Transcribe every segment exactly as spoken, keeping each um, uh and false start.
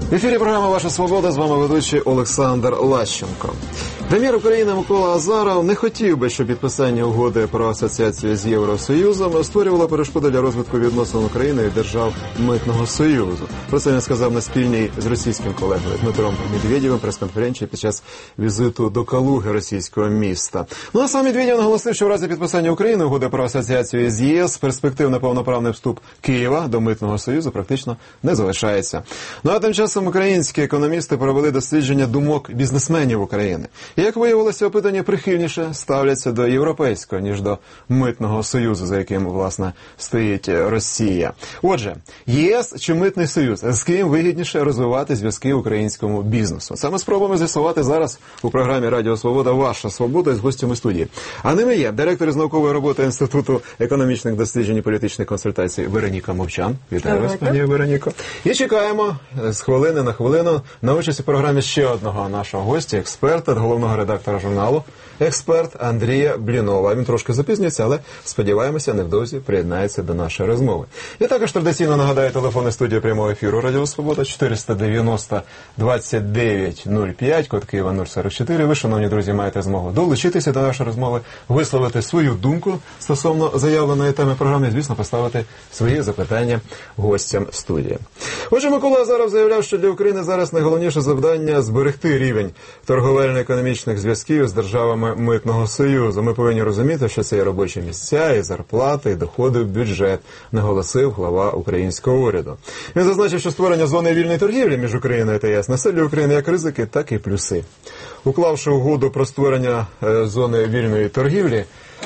В ефірі програма «Ваша свобода», з вами ведучий Олександр Лащенко. Прем'єр України Микола Азаров не хотів би, щоб підписання угоди про асоціацію з Євросоюзом створювало перешкоди для розвитку відносин України і держав Митного Союзу. Про це він сказав на спільній з російським колегою Дмитром Медведєвим прес-конференції під час візиту до Калуги російського міста. Ну а сам Медведєв наголосив, що в разі підписання України угоди про асоціацію з ЄС перспектив на повноправний вступ Києва до Митного Союзу практично не залишається. Ну а тим часом українські економісти провели дослідження думок бізнесменів України. І, як виявилося, опитані прихильніше ставляться до європейського, ніж до Митного Союзу, за яким, власне, стоїть Росія. Отже, ЄС чи Митний Союз? З ким вигідніше розвивати зв'язки українському бізнесу? Саме спробуємо з'ясувати зараз у програмі «Радіо Свобода. Ваша свобода» з гостями студії. А ними є директор з наукової роботи Інституту економічних досліджень і політичних консультацій Вероніка Мовчан. Вітаю вас, пані Вероніко. І чекаємо з хвилини на хвилину на участь у програмі ще одного нашого гостя, експерта, головного редактора журналу «Експерт» Андрія Блінова. Він трошки запізнюється, але, сподіваємося, невдовзі приєднається до нашої розмови. Я також традиційно нагадаю телефони студії прямого ефіру «Радіо Свобода» чотириста дев'яносто двадцять дев'ять нуль п'ять, код Києва нуль сорок чотири. Ви, шановні друзі, маєте змогу долучитися до нашої розмови, висловити свою думку стосовно заявленої теми програми і, звісно, поставити свої запитання гостям студії. Отже, Микола Азаров заявляв, що для України зараз найголовніше завдання – зберегти рівень торговельно-економічних зв'язків з державами Митного Союзу. Ми повинні розуміти, що це і робочі місця, і зарплати, і доходи в бюджет, наголосив глава українського уряду. Він зазначив, що створення зони вільної торгівлі між Україною та ЄС несе для України як ризики, так і плюси. Уклавши угоду про створення е, зони вільної торгівлі,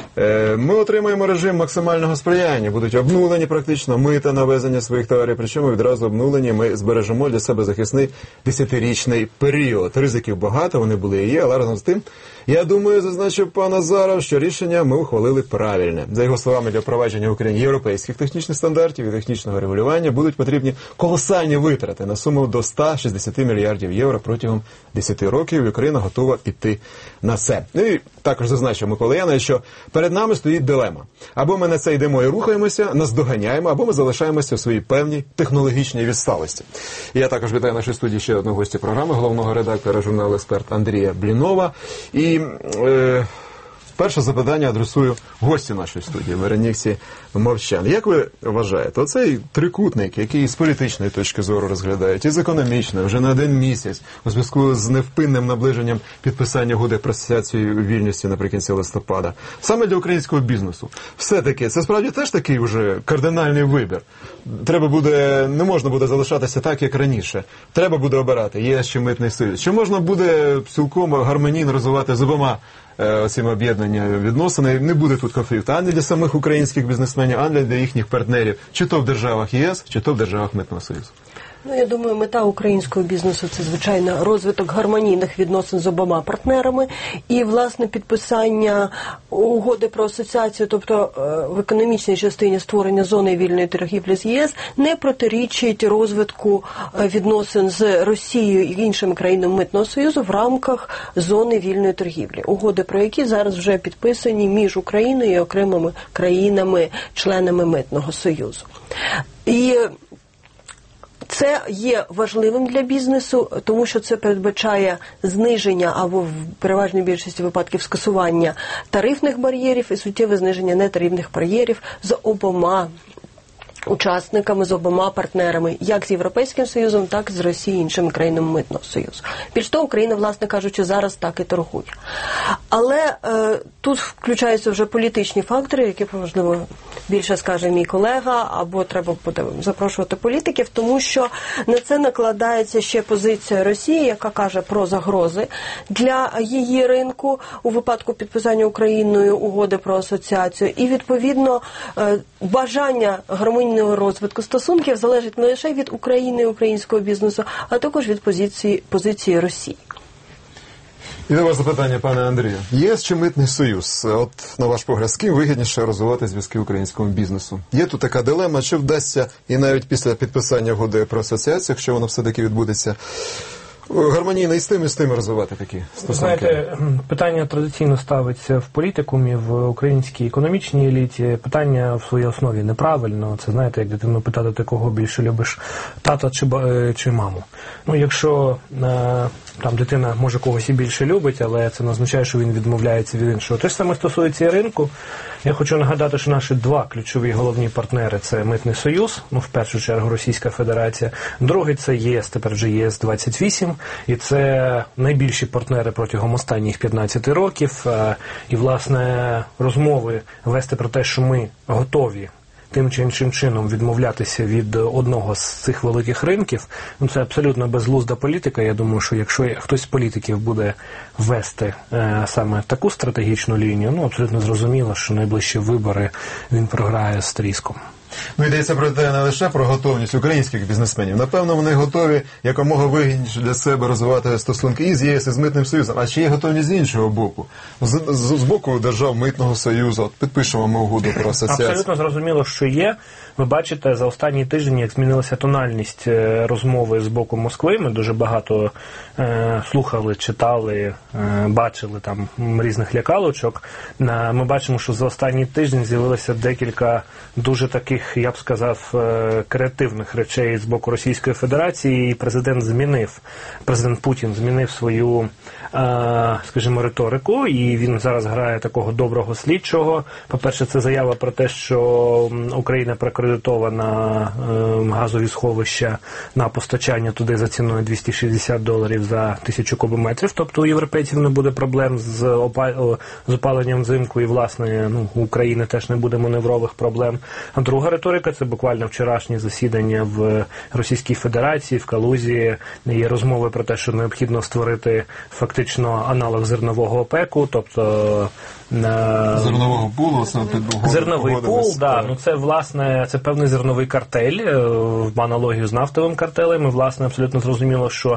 ми отримаємо режим максимального сприяння, будуть обнулені практично мита на ввезення своїх товарів, причому відразу обнулені ми збережемо для себе захисний десятирічний період. Ризиків багато, вони були і є, але разом з тим, я думаю, зазначив пан Азаров, що рішення ми ухвалили правильне. За його словами, для впровадження в Україні європейських технічних стандартів і технічного регулювання будуть потрібні колосальні витрати на суму до ста шістдесяти мільярдів євро протягом десяти років, і Україна готова піти на це. Ну і також зазначив Микола Янович, що перед нами стоїть дилема. Або ми на це йдемо і рухаємося, наздоганяємо, або ми залишаємося в своїй певній технологічній відсталості. І я також вітаю в нашій студії ще одного гостя програми, головного редактора журналу «Експерт» Андрія Блінова. І е, перше запитання адресую гостю нашої студії, Вероніці Мовчан. Як ви вважаєте, оцей трикутник, який з політичної точки зору розглядають, і з економічної, вже на один місяць, у зв'язку з невпинним наближенням підписання угоди про асоціацію вільності наприкінці листопада, саме для українського бізнесу, все-таки, це справді теж такий вже кардинальний вибір? Треба буде, не можна буде залишатися так, як раніше. Треба буде обирати ЄС чи Митний Союз. Чи можна буде цілком гармонійно розвивати з обома цим об'єднання відносини, не буде тут конфлікту ані для самих українських бізнесменів, ані для їхніх партнерів, чи то в державах ЄС, чи то в державах Митного Союзу? Ну, я думаю, мета українського бізнесу – це, звичайно, розвиток гармонійних відносин з обома партнерами і, власне, підписання угоди про асоціацію, тобто в економічній частині створення зони вільної торгівлі з ЄС, не протирічить розвитку відносин з Росією і іншими країнами Митного Союзу в рамках зони вільної торгівлі. Угоди, про які зараз вже підписані між Україною і окремими країнами-членами Митного Союзу. І це є важливим для бізнесу, тому що це передбачає зниження або в переважній більшості випадків скасування тарифних бар'єрів і суттєве зниження нетарифних бар'єрів з обома учасниками, з обома партнерами, як з Європейським Союзом, так і з Росією і іншими країнами Митного Союзу. Більш того, Україна, власне кажучи, зараз так і торгує. Але е, тут включаються вже політичні фактори, які, можливо, більше скаже мій колега, або треба буде запрошувати політиків, тому що на це накладається ще позиція Росії, яка каже про загрози для її ринку у випадку підписання Україною угоди про асоціацію. І, відповідно, е, бажання гармонійного розвитку стосунків залежить не лише від України і українського бізнесу, а також від позиції, позиції Росії. І до вас запитання, пане Андрію. ЄС чи Митний Союз? От, на ваш погляд, з ким вигідніше розвивати зв'язки українському бізнесу? Є тут така дилема, що вдасться, і навіть після підписання угоди про асоціацію, якщо воно все-таки відбудеться, гармонійно і з тим, і з тим розвивати такі стосунки? Знаєте, питання традиційно ставиться в політикумі, в українській економічній еліті. Питання в своїй основі неправильно. Це, знаєте, як дитину питати, ти кого більше любиш, тата чи, чи маму. Ну, якщо е, там дитина може когось і більше любить, але це не означає, що він відмовляється від іншого. Те ж саме стосується і ринку. Я хочу нагадати, що наші два ключові головні партнери – це Митний Союз, ну, в першу чергу Російська Федерація, другий – це ЄС, тепер вже ЄС двадцять вісім, і це найбільші партнери протягом останніх п'ятнадцяти років. І, власне, розмови вести про те, що ми готові тим чи іншим чином відмовлятися від одного з цих великих ринків, ну, це абсолютно безглузда політика. Я думаю, що якщо хтось з політиків буде вести е, саме таку стратегічну лінію, ну, абсолютно зрозуміло, що найближчі вибори він програє з тріском. Ну, йдеться про те не лише про готовність українських бізнесменів. Напевно, вони готові якомога вигідніше для себе розвивати стосунки і з ЄС, і з Митним Союзом. А чи є готовність з іншого боку? З, з, з боку держав Митного Союзу. От підпишемо ми угоду про асоціацію. Абсолютно зрозуміло, що є. Ви бачите, за останні тижні, як змінилася тональність розмови з боку Москви. Ми дуже багато е, слухали, читали, е, бачили там різних лякалочок. Е, ми бачимо, що за останні тижні з'явилося декілька дуже таких, я б сказав, е, креативних речей з боку Російської Федерації. І президент змінив, президент Путін змінив свою, е, скажімо, риторику. І він зараз грає такого доброго слідчого. По-перше, це заява про те, що Україна прикордонна акредитована е, газові сховища на постачання туди за ціною двісті шістдесят доларів за тисячу кубометрів. Тобто у європейців не буде проблем з, опал... з опаленням взимку і, власне, ну, у України теж не буде маневрових проблем. А друга риторика – це буквально вчорашнє засідання в Російській Федерації, в Калузі. Є розмови про те, що необхідно створити фактично аналог зернового ОПЕКу, тобто зернового пулу, зерновий пул, да, ну це власне це певний зерновий картель в аналогію з нафтовим картелем. І, власне, абсолютно зрозуміло, що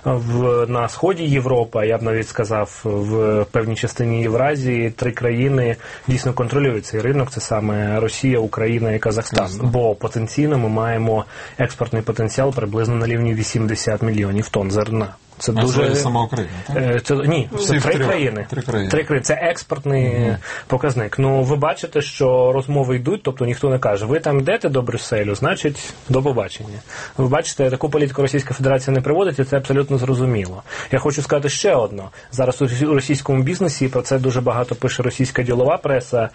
в на сході Європи, я б навіть сказав, в певній частині Євразії три країни дійсно контролюють цей ринок. Це саме Росія, Україна і Казахстан. Ясно. Бо потенційно ми маємо експортний потенціал приблизно на рівні вісімдесят мільйонів тонн зерна. Це а дуже це сама Україна, так? Це, ні, це три країни. Три країни. Три країни. Це експортний mm-hmm. показник. Ну, ви бачите, що розмови йдуть, тобто ніхто не каже, ви там йдете до Брюсселю, значить, до побачення. Ви бачите, таку політику Російська Федерація не приводить, і це абсолютно зрозуміло. Я хочу сказати ще одно. Зараз у російському бізнесі, про це дуже багато пише російська ділова преса,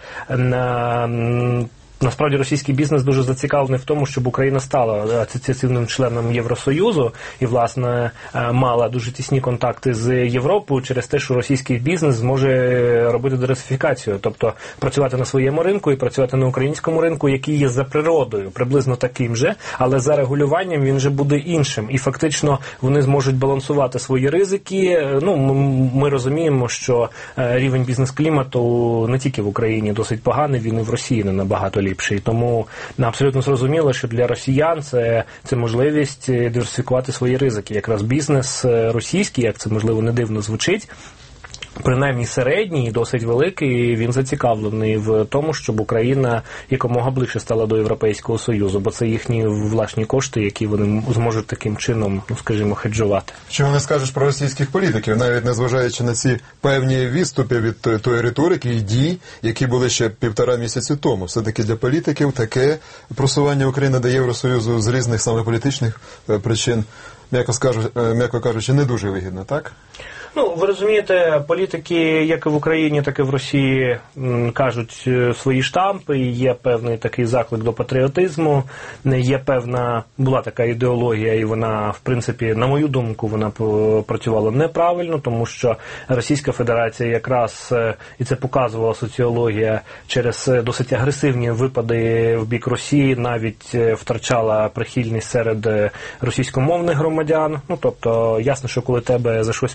на насправді російський бізнес дуже зацікавлений в тому, щоб Україна стала асоціативним членом Євросоюзу і, власне, мала дуже тісні контакти з Європою через те, що російський бізнес зможе робити диверсифікацію, тобто працювати на своєму ринку і працювати на українському ринку, який є за природою приблизно таким же, але за регулюванням він же буде іншим. І фактично вони зможуть балансувати свої ризики. Ну, ми розуміємо, що рівень бізнес-клімату не тільки в Україні досить поганий, він і в Росії не набагато ліпший. Тому абсолютно зрозуміло, що для росіян це, це можливість диверсифікувати свої ризики. Якраз бізнес російський, як це можливо не дивно звучить, принаймні середній і досить великий, він зацікавлений в тому, щоб Україна якомога ближче стала до Європейського Союзу, бо це їхні власні кошти, які вони зможуть таким чином, ну, скажімо, хеджувати. Чого не скажеш про російських політиків, навіть незважаючи на ці певні відступи від тої риторики і дій, які були ще півтора місяці тому. Все-таки для політиків таке просування України до Євросоюзу з різних саме політичних причин, м'яко скажу, м'яко кажучи, не дуже вигідно, так? Ну, ви розумієте, політики, як і в Україні, так і в Росії, кажуть свої штампи, є певний такий заклик до патріотизму, є певна, була така ідеологія, і вона, в принципі, на мою думку, вона працювала неправильно, тому що Російська Федерація якраз, і це показувала соціологія, через досить агресивні випади в бік Росії навіть втрачала прихильність серед російськомовних громадян. Ну, тобто, ясно, що коли тебе за щось постійно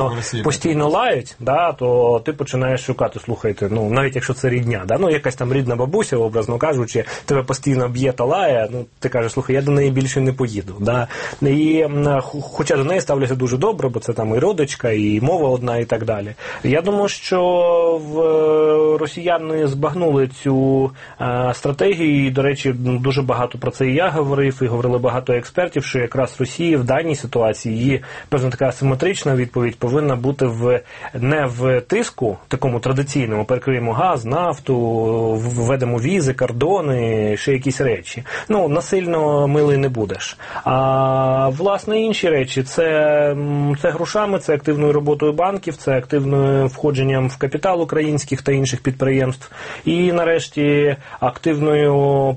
постійно, постійно лають, да, то ти починаєш шукати, слухайте, ну, навіть якщо це рідня, да, ну, якась там рідна бабуся, образно кажучи, тебе постійно б'є та лає, ну, ти кажеш, слухай, я до неї більше не поїду, да. І, хоча до неї ставляться дуже добре, бо це там і родичка, і мова одна, і так далі. Я думаю, що в росіяни збагнули цю а, стратегію, і, до речі, дуже багато про це і я говорив, і говорили багато експертів, що якраз Росія в даній ситуації, її певна така асиметрична відповідь повинна бути в не в тиску, такому традиційному, перекриємо газ, нафту, введемо візи, кордони, ще якісь речі. Ну, насильно милий не будеш. А, власне, інші речі, це, це грошами, це активною роботою банків, це активним входженням в капітал українських та інших підприємств, і, нарешті, активною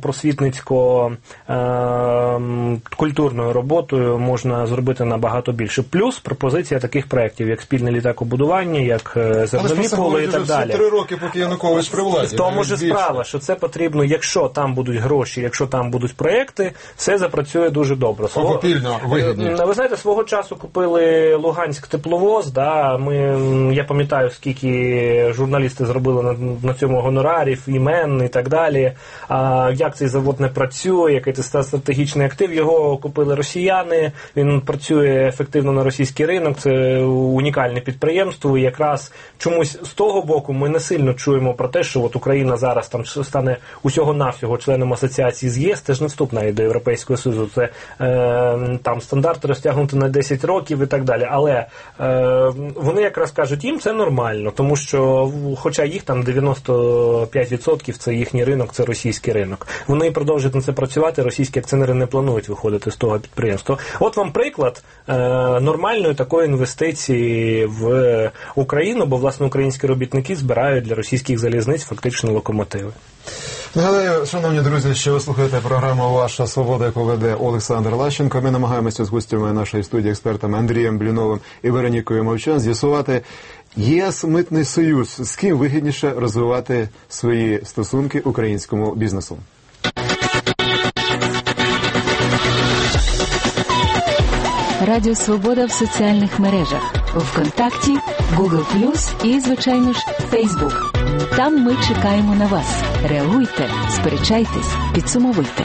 просвітницько-культурною роботою можна зробити набагато більше. Плюс пропозиція таких проєктів, як спільне літакобудування, як зернові поли і так далі. Три роки, поки Янукович при владі. В тому ж справа, що це потрібно, якщо там будуть гроші, якщо там будуть проєкти, все запрацює дуже добре. Окупільно, вигідно. Ви знаєте, свого часу купили Луганськ тепловоз, да, ми, я пам'ятаю, скільки журналісти зробили на, на цьому гонорарів, імен і так далі, а, як цей завод не працює, який це стратегічний актив, його купили росіяни, він працює ефективно на російський ринок, це унікальне підприємство, і якраз чомусь з того боку ми не сильно чуємо про те, що от Україна зараз там стане усього-навсього членом асоціації з ЄС, це ж не вступ навіть до Європейського Союзу, це е, там стандарти розтягнути на десять років і так далі, але е, вони якраз кажуть, їм це нормально, тому що, хоча їх там дев'яносто п'ять відсотків це їхній ринок, це російський ринок. Вони продовжують на це працювати, російські акціонери не планують виходити з того підприємства. От вам приклад е, нормальної такої інвестиції в Україну, бо, власне, українські робітники збирають для російських залізниць фактично локомотиви. Нагадаю, шановні друзі, що ви слухаєте програму «Ваша свобода», яку веде Олександр Лащенко. Ми намагаємося з гостями нашої студії, експертами Андрієм Бліновим і Веронікою Мовчан, з'ясувати, ЄС Митний Союз, з ким вигідніше розвивати свої стосунки українському бізнесу. Радіо Свобода в соціальних мережах. ВКонтакті, Google плюс і, звичайно ж, Фейсбук. Там ми чекаємо на вас. Реагуйте, сперечайтесь, підсумовуйте.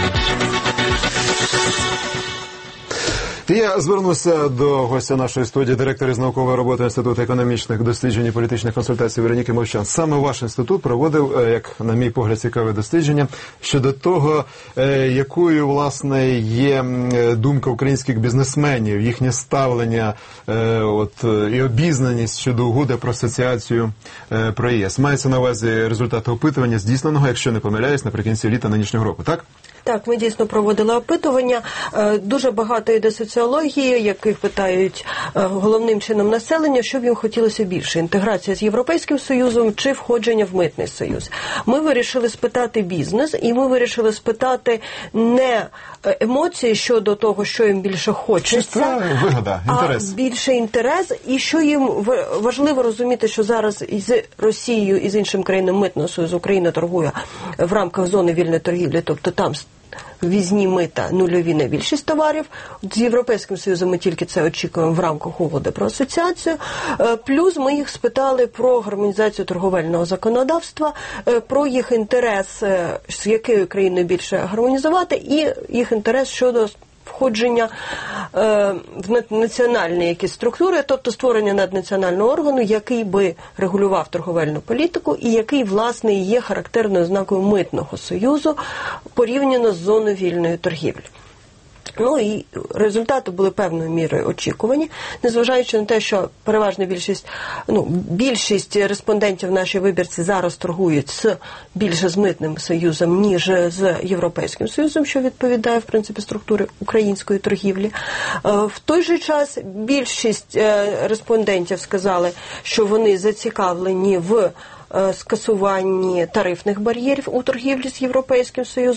Я звернуся до гостя нашої студії, директора з наукової роботи Інституту економічних досліджень і політичних консультацій Вероніки Мовчан. Саме ваш інститут проводив, як на мій погляд, цікаве дослідження щодо того, якою, власне, є думка українських бізнесменів, їхнє ставлення от, і обізнаність щодо угоди про асоціацію про ЄС. Мається на увазі результати опитування, здійсненого, якщо не помиляюсь, наприкінці літа нинішнього року, так? Так, ми дійсно проводили опитування. Дуже багато йде соціології, яких питають головним чином населення, що б їм хотілося більше – інтеграція з Європейським Союзом чи входження в Митний Союз. Ми вирішили спитати бізнес, і ми вирішили спитати не емоції щодо того, що їм більше хочеться, вигода, інтерес. А більше інтерес, і що їм важливо розуміти, що зараз із Росією і з іншим країнами Митного Союзу Україна торгує в рамках зони вільної торгівлі, тобто там ввізні мита нульові на більшість товарів. З Європейським Союзом ми тільки це очікуємо в рамках угоди про асоціацію. Плюс ми їх спитали про гармонізацію торговельного законодавства, про їх інтерес, з якою країною більше гармонізувати, і їх інтерес щодо входження е, в національні якісь структури, тобто створення наднаціонального органу, який би регулював торговельну політику і який, власне, є характерною ознакою Митного Союзу порівняно з зоною вільної торгівлі. Ну і результати були певною мірою очікувані, незважаючи на те, що переважна більшість, ну, більшість респондентів в нашій вибірці зараз торгують з, більше з Митним Союзом, ніж з Європейським Союзом, що відповідає, в принципі, структурі української торгівлі. В той же час більшість респондентів сказали, що вони зацікавлені в скасуванні тарифних бар'єрів у торгівлі з Європейським Союзом,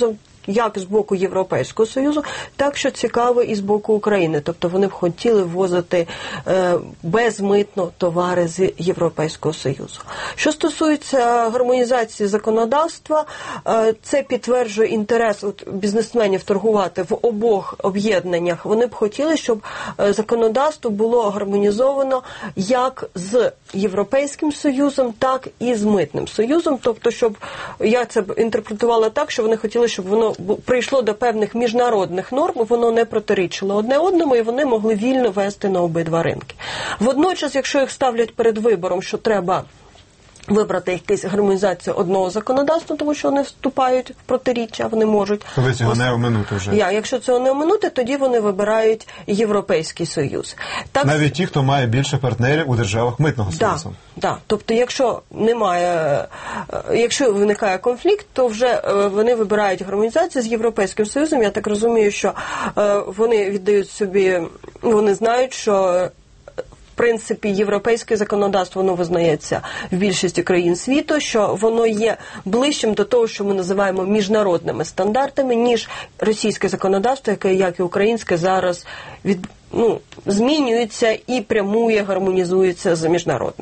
як з боку Європейського Союзу, так, що цікаво, і з боку України. Тобто вони б хотіли ввозити е, безмитно товари з Європейського Союзу. Що стосується гармонізації законодавства, е, це підтверджує інтерес от, бізнесменів торгувати в обох об'єднаннях. Вони б хотіли, щоб е, законодавство було гармонізовано як з Європейським Союзом, так і з Митним Союзом. Тобто, щоб я це б інтерпретувала так, що вони хотіли, щоб воно прийшло до певних міжнародних норм, воно не протирічило одне одному, і вони могли вільно вести на обидва ринки. Водночас, якщо їх ставлять перед вибором, що треба вибрати якусь гармонізацію одного законодавства, тому що вони вступають в протиріччя, вони можуть. Коли цього не оминути вже. Я, якщо цього не оминути, тоді вони вибирають Європейський Союз. Так, навіть ті, хто має більше партнерів у державах Митного Союзу. Да, да. Тобто, якщо немає, якщо виникає конфлікт, то вже вони вибирають гармонізацію з Європейським Союзом. Я так розумію, що вони віддають собі, вони знають, що в принципі, європейське законодавство, воно визнається в більшості країн світу, що воно є ближчим до того, що ми називаємо міжнародними стандартами, ніж російське законодавство, яке, як і українське, зараз від, ну, змінюється і прямує, гармонізується з міжнародним.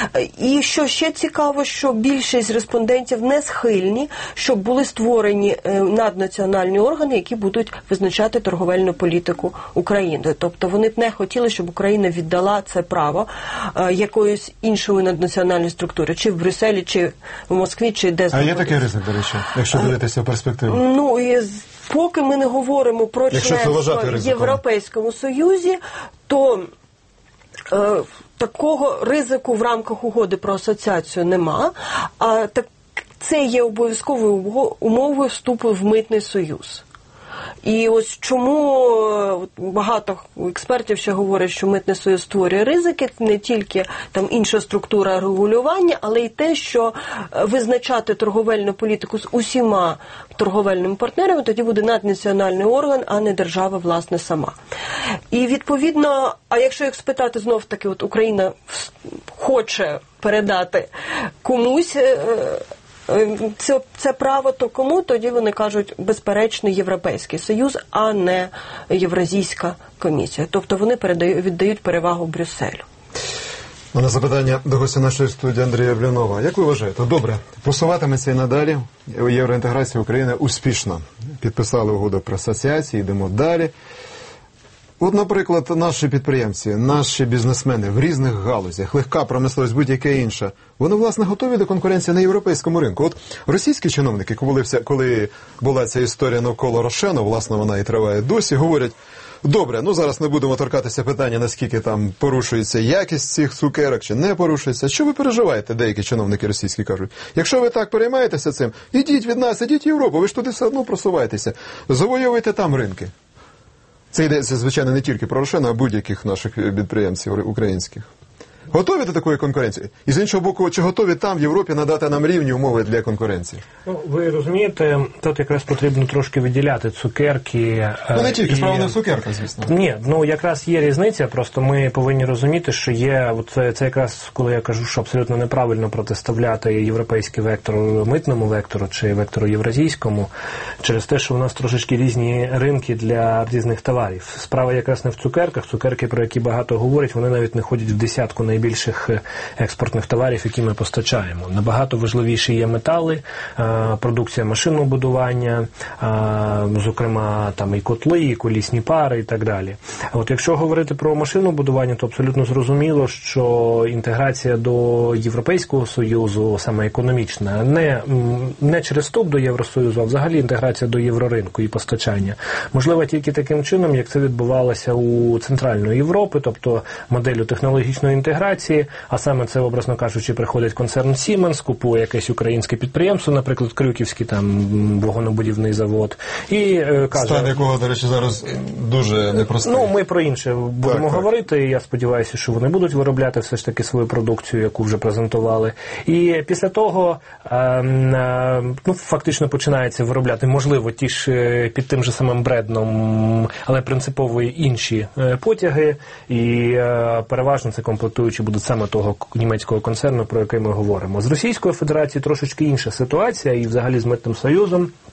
І що ще цікаво, що більшість респондентів не схильні, щоб були створені наднаціональні органи, які будуть визначати торговельну політику України. Тобто вони б не хотіли, щоб Україна віддала це право якоїсь іншої наднаціональної структури, чи в Брюсселі, чи в Москві, чи де. А є такий ризик, до речі, якщо дивитися в перспективу? Ну, і поки ми не говоримо про членство в Європейському Союзі, то е, такого ризику в рамках угоди про асоціацію нема. А так це є обов'язковою умовою вступу в Митний Союз. І ось чому багато експертів ще говорять, що Митний Союз створює ризики, не тільки там інша структура регулювання, але й те, що визначати торговельну політику з усіма торговельними партнерами тоді буде наднаціональний орган, а не держава, власне, сама. І відповідно, а якщо їх спитати знов-таки, от Україна хоче передати комусь Це, це право, то кому? Тоді вони кажуть, безперечно, Європейський Союз, а не Євразійська комісія. Тобто вони передають, віддають перевагу Брюсселю. У мене запитання до гостя нашої студії Андрія Блінова. Як ви вважаєте? Добре, просуватиметься і надалі євроінтеграція України успішно. Підписали угоду про асоціацію, йдемо далі. От, наприклад, наші підприємці, наші бізнесмени в різних галузях, легка промисловість, будь-яке інше, вони, власне, готові до конкуренції на європейському ринку. От російські чиновники, коли, вся, коли була ця історія навколо Рошену, власне, вона і триває досі, говорять, добре, ну зараз не будемо торкатися питання, наскільки там порушується якість цих цукерок, чи не порушується. Що ви переживаєте, деякі чиновники російські кажуть? Якщо ви так переймаєтеся цим, ідіть від нас, ідіть в Європу, ви ж туди все одно просуваєтеся, завоюйте там ринки. Це йдеться, звичайно, не тільки про Рошена, а будь-яких наших підприємців українських. Готові до такої конкуренції? І з іншого боку, чи готові там в Європі надати нам рівні умови для конкуренції? Ну, ви розумієте, тут якраз потрібно трошки виділяти цукерки. Ну, не тільки, і... справа не в цукерках, звісно. Ні, ну якраз є різниця, просто ми повинні розуміти, що є, це, це якраз, коли я кажу, що абсолютно неправильно протиставляти європейський вектор митному вектору чи вектору євразійському, через те, що у нас трошечки різні ринки для різних товарів. Справа якраз не в цукерках, цукерки, про які багато говорять, вони навіть не ходять в десятку найбільших найбільших експортних товарів, які ми постачаємо. Набагато важливіші є метали, продукція машинного будування, зокрема там і котли, і колісні пари і так далі. От якщо говорити про машинне будування, то абсолютно зрозуміло, що інтеграція до Європейського Союзу, саме економічна, не, не через вступ до Євросоюзу, а взагалі інтеграція до євроринку і постачання, можлива тільки таким чином, як це відбувалося у Центральної Європи, тобто моделлю технологічної інтеграції, а саме це, образно кажучи, приходить концерн Siemens, купує якесь українське підприємство, наприклад, Крюківський там вагонобудівний завод, і е, каже... Стан якого, до речі, зараз дуже непростий. Ну, ми про інше будемо так, говорити, так. І я сподіваюся, що вони будуть виробляти все ж таки свою продукцію, яку вже презентували. І після того, е, е, ну, фактично починається виробляти, можливо, ті ж під тим же самим брендом, але принципово інші потяги, і е, переважно це комплектуючі будуть саме того німецького концерну, про який ми говоримо. З Російською Федерацією трошечки інша ситуація, і взагалі з Митним Союзом.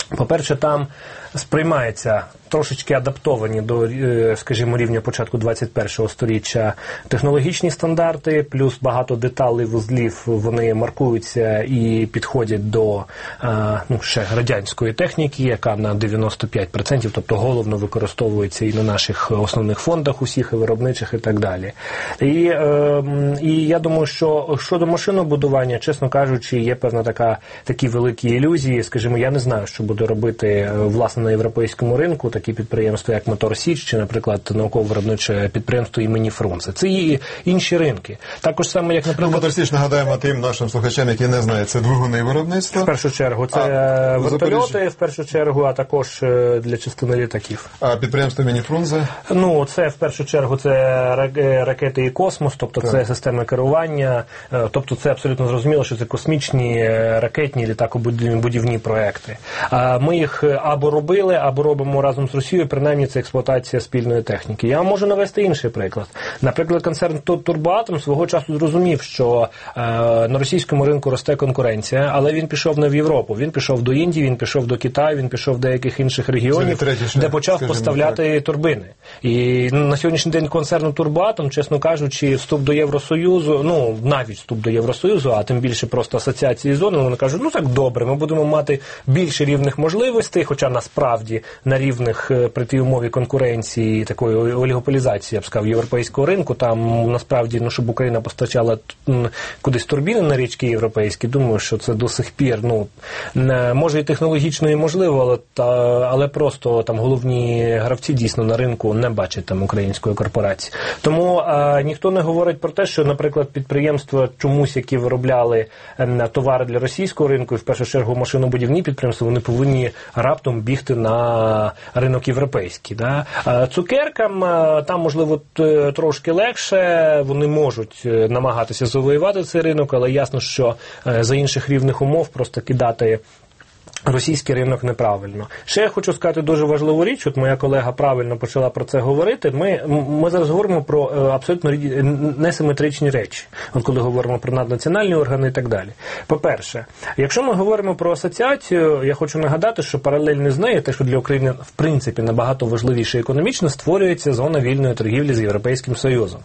По-перше, там сприймається трошечки адаптовані до, скажімо, рівня початку двадцять першого сторіччя технологічні стандарти, плюс багато деталей вузлів, вони маркуються і підходять до ну, ще радянської техніки, яка на дев'яносто п'ять відсотків, тобто головно використовується і на наших основних фондах усіх, і виробничих, і так далі. І, е, і я думаю, що щодо машинобудування, чесно кажучи, є певна така, такі великі ілюзії. Скажімо, я не знаю, що буде робити, власне, на європейському ринку такі підприємства, як Мотор Січ, чи, наприклад, науково-виробниче підприємство імені Фрунзе. Це і інші ринки. Також саме, як, наприклад... Мотор Січ, нагадаємо тим нашим слухачам, які не знають, це двигуни виробництва. В першу чергу, це а, вертольоти, в першу чергу, а також для частини літаків. А підприємство імені Фрунзе? Ну, це, в першу чергу, це ракети і космос, тобто так. Це системи керування, тобто це абсолютно зрозуміло, що це космічні, ракетні, літакобудівні проекти. Ми їх або робили, або робимо разом з Росією, принаймні це експлуатація спільної техніки. Я можу навести інший приклад. Наприклад, концерн Турбоатом свого часу зрозумів, що е, на російському ринку росте конкуренція, але він пішов не в Європу, він пішов до Індії, він пішов до Китаю, він пішов до деяких інших регіонів, третій, де почав поставляти так. турбини. І на сьогоднішній день концерну Турбоатом, чесно кажучи, вступ до Євросоюзу, ну, навіть вступ до Євросоюзу, а тим більше просто асоціації зони, вони кажуть, ну так добре, ми будемо мати більше рівних можливостей, хоча насправді на рівних при тій умові конкуренції, такої олігополізації, я б сказав, європейського ринку, там насправді, ну, щоб Україна постачала кудись турбіни на річки європейські, думаю, що це до сих пір, ну, може і технологічно і можливо, але, та, але просто там головні гравці дійсно на ринку не бачать там української корпорації. Тому а, ніхто не говорить про те, що, наприклад, підприємства чомусь, які виробляли а, товари для російського ринку, і в першу чергу машинобудівні підприємства, вони повинні раптом бігти на ринок європейський. Да? А, цукеркам а, там, можливо, трошки легше, вони можуть намагатися завоювати цей ринок, але ясно, що а, за інших рівних умов просто кидати російський ринок неправильно. Ще я хочу сказати дуже важливу річ, от моя колега правильно почала про це говорити, ми, ми зараз говоримо про абсолютно несиметричні речі, от коли говоримо про наднаціональні органи і так далі. По-перше, якщо ми говоримо про асоціацію, я хочу нагадати, що паралельно з нею, те, що для України в принципі набагато важливіше економічно, створюється зона вільної торгівлі з Європейським Союзом.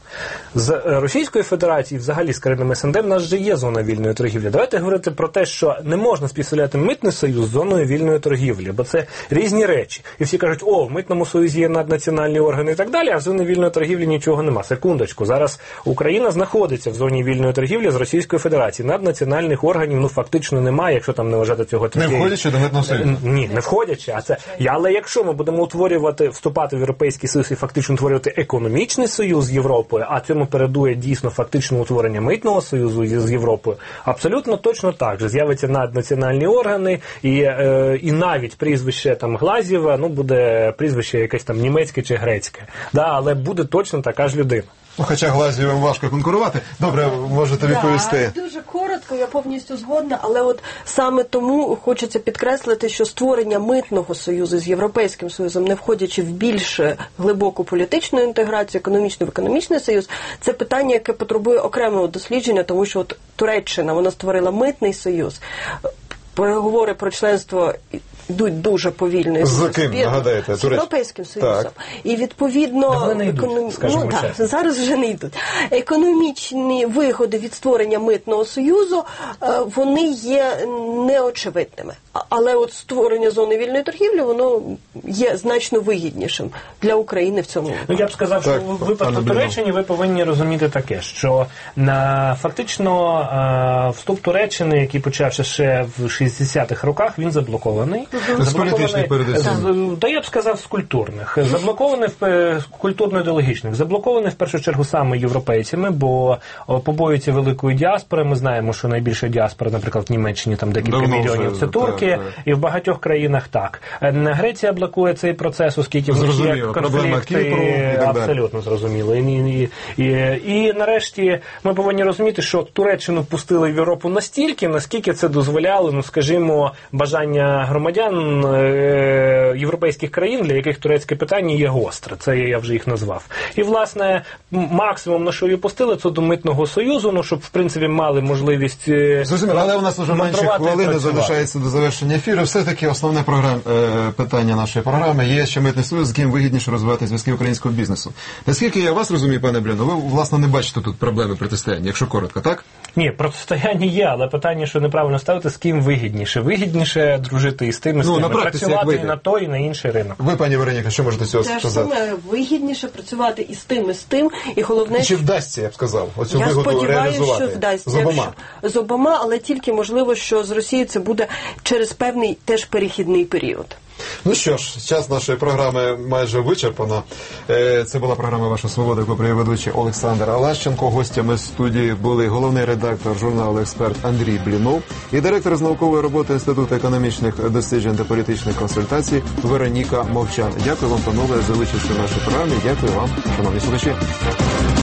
З Російської Федерації, взагалі з країнами ес ен де, в нас вже є зона вільної торгівлі. Давайте говорити про те, що не можна співставляти митний союз з зоною вільної торгівлі, бо це різні речі. І всі кажуть, о, в митному союзі є наднаціональні органи і так далі, а в зоні вільної торгівлі нічого нема. Секундочку, зараз Україна знаходиться в зоні вільної торгівлі з Російською Федерацією. Наднаціональних органів, ну, фактично немає, якщо там не вважати цього такої... Не входячи до митного союзу? Ні, не входячи, а це... Але якщо ми будемо утворювати, вступати в Європейський Союз і фактично утворювати економічний союз з Європою, а цьому передує дійсно фактичне утворення митного союзу з Європою, абсолютно точно так же. З'являться наднаціональні органи, і, е, і навіть прізвище там Глазєва, ну, буде прізвище якесь там німецьке чи грецьке. Да, але буде точно така ж людина. Ну, хоча Глазєвим важко конкурувати. Добре, можете відповісти. Да, дуже коротко, я повністю згодна, але от саме тому хочеться підкреслити, що створення митного союзу з Європейським Союзом, не входячи в більш глибоку політичну інтеграцію, економічну в економічний союз, це питання, яке потребує окремого дослідження, тому що от Туреччина, вона створила митний союз. Переговори про членство йдуть дуже повільно. З ким, нагадаєте? З Європейським Союзом. Так. І відповідно... Не йдуть, економ... ну, так, зараз вже не йдуть. Економічні вигоди від створення митного союзу, вони є неочевидними. Але от створення зони вільної торгівлі, воно є значно вигіднішим для України в цьому. Ну, я б сказав, так, що в випадку Туреччини ви повинні розуміти таке, що на, фактично а, вступ Туреччини, який почався ще в шістдесятих роках, він заблокований. Угу. З політичних передусім? Та я б сказав, з культурних. Заблокований в культурно-ідеологічних. Заблокований в першу чергу саме європейцями, бо побоюються великої діаспори. Ми знаємо, що найбільша діаспора, наприклад, в Німеччині там декілька Давно мільйонів, це турки, так, так. І в багатьох країнах так. Греція блокує цей процес, оскільки в них є конфлікти, абсолютно зрозуміло. І, і, і, і нарешті ми повинні розуміти, що Туреччину пустили в Європу настільки, наскільки це дозволяло, ну, скажімо, бажання громадян громадян е, європейських країн, для яких турецьке питання є гостре. Це я вже їх назвав. І, власне, максимум, на що її пустили, це до Митного Союзу, ну, щоб, в принципі, мали можливість е, Зрозуміло, але у нас вже менше хвилини залишається до завершення ефіру. Все-таки основне програм, е, питання нашої програми є, що Митний Союз, з ким вигідніше розвивати зв'язки українського бізнесу. Наскільки я вас розумію, пане Бліно, ви, власне, не бачите тут проблеми протистояння, якщо коротко, так? Ні, протистояння є, але питання, що неправильно ставити, з ким вигідніше. Вигідніше дружити із тим, і з Ну, тим. на практиці, Працювати як і на той, і на інший ринок. Ви, пані Вероніка, що можете з цього Те ж сказати? саме вигідніше працювати і з тим, і з тим, і головне, Чи вдасться, я б сказав, оцю я вигоду сподіваюся, реалізувати? що вдасться. З обома. Якщо- З обома, але тільки можливо, що з Росією це буде через певний теж перехідний період. Ну що ж, час нашої програми майже вичерпано. Е, Це була програма «Ваша свобода», яку провів ведучий Олександр Лащенко. Гостями студії були головний редактор журналу «Експерт» Андрій Блінов і директор з наукової роботи Інституту економічних досліджень та політичних консультацій Вероніка Мовчан. Дякую вам, панове, за участь у нашій програмі. Дякую вам, шановні слухачі.